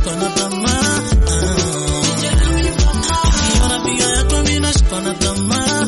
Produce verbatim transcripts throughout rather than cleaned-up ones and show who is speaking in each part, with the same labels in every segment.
Speaker 1: nashikwa na tamaa. Nikiona piga yako mimi nashikwa na tamaa.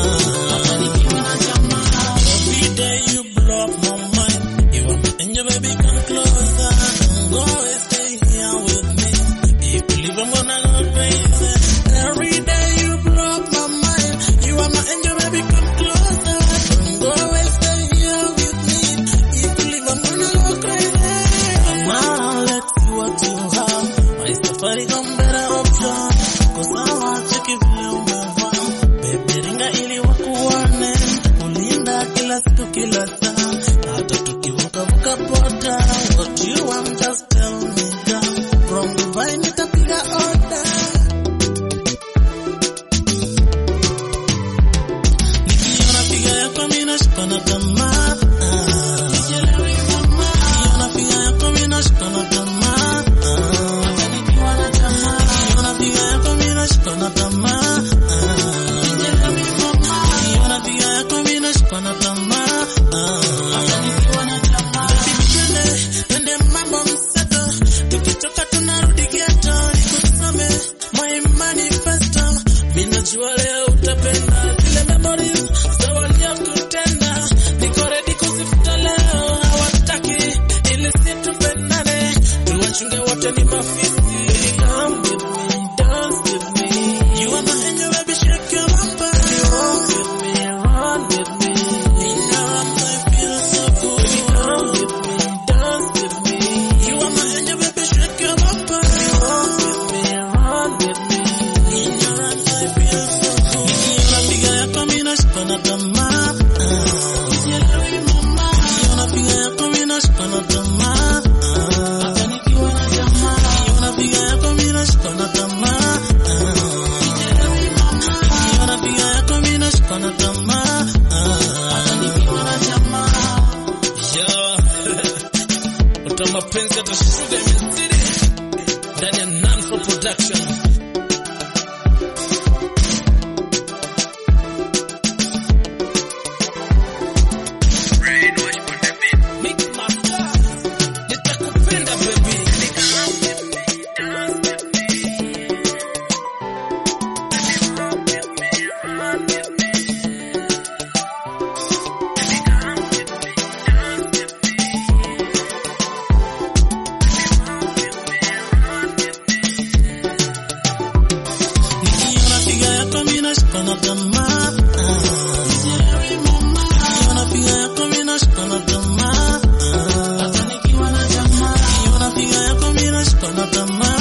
Speaker 1: Every day you blow up my mind. You want me and your baby come closer. Don't go away, stay here with me. If you leave I'm gonna go crazy. Every day you blow up my mind. You want me and your baby come closer. Don't go away, stay here with me. If you leave I'm gonna go crazy. Now let's see what you have. My safari come better option. Cause I want to keep you moving. Baby ringa ili wakuone. Ulinda kila siku kila saa. Hata tukivuka vuka pota. What you want just tell me girl. From Dubai nitapiga order. Nikiona piga yako mimi nashikwa na tamaa. Nikiona piga yako mimi nashikwa na tamaa. Nikiona piga yako mimi nashikwa na tamaa. Nikiona piga yako mimi nashikwa na tamaa. Twende mambo mseto. Tukitoka tunarudi ghetto. Nikusome my manifesto. Mimi najua leo utapenda zile memories za waliokutenda. Niko ready kuzifuta leo. Hawataki ili situpendane. Tuwachunge wote ni mafisi. Come with me, dance with me. You are my angel, baby, shake your bumper. Run with me, run with me. In your arms I feel so good. Come with me, dance with me. You are my angel, baby, shake your bumper. Run with me, run with me. In your arms I feel so good. Nikiona piga yako mimi nashikwa na tamaa. Nikiona piga yako mimi nashikwa na tamaa. Nikiona piga yako mimi nashikwa na tamaa. Nikiona piga yako mimi nashikwa na tamaa. Yo, utama penzi atashuhuda imezidi. Ndani ya Nanfro Production. Make my love. Nitakupenda baby. Nikiona piga yako mimi nashikwa na tamaa. Nikiona piga yako mimi nashikwa na tamaa. Nikiona piga yako mimi nashikwa na tamaa.